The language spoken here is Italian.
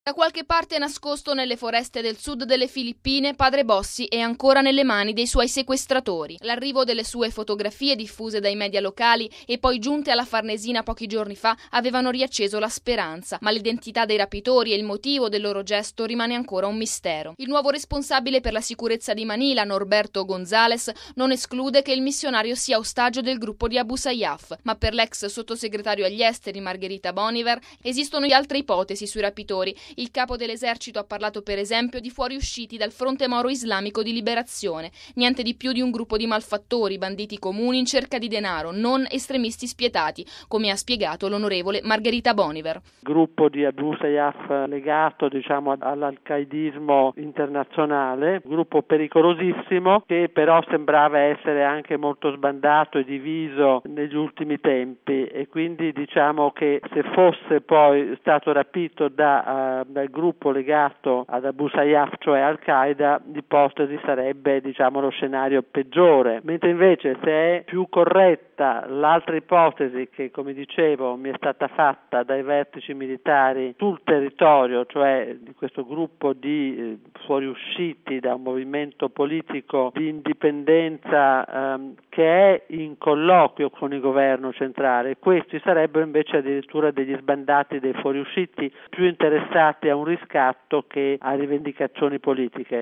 Da qualche parte nascosto nelle foreste del sud delle Filippine, padre Bossi è ancora nelle mani dei suoi sequestratori. L'arrivo delle sue fotografie diffuse dai media locali e poi giunte alla Farnesina pochi giorni fa avevano riacceso la speranza, ma l'identità dei rapitori e il motivo del loro gesto rimane ancora un mistero. Il nuovo responsabile per la sicurezza di Manila, Norberto Gonzales, non esclude che il missionario sia ostaggio del gruppo di Abu Sayyaf, ma per l'ex sottosegretario agli esteri Margherita Boniver esistono altre ipotesi sui rapitori. Il capo dell'esercito ha parlato per esempio di fuoriusciti dal Fronte Moro Islamico di Liberazione, niente di più di un gruppo di malfattori, banditi comuni in cerca di denaro, non estremisti spietati, come ha spiegato l'onorevole Margherita Boniver. Gruppo di Abu Sayyaf legato all'al-qaidismo internazionale, gruppo pericolosissimo che però sembrava essere anche molto sbandato e diviso negli ultimi tempi, e quindi diciamo che se fosse poi stato rapito dal gruppo legato ad Abu Sayyaf, cioè Al-Qaeda, l'ipotesi sarebbe lo scenario peggiore, mentre invece se è più corretta l'altra ipotesi che, come dicevo, mi è stata fatta dai vertici militari sul territorio, cioè di questo gruppo di fuoriusciti da un movimento politico di indipendenza che è in colloquio con il governo centrale, questi sarebbero invece addirittura degli sbandati dei fuoriusciti più interessati a un riscatto che a rivendicazioni politiche.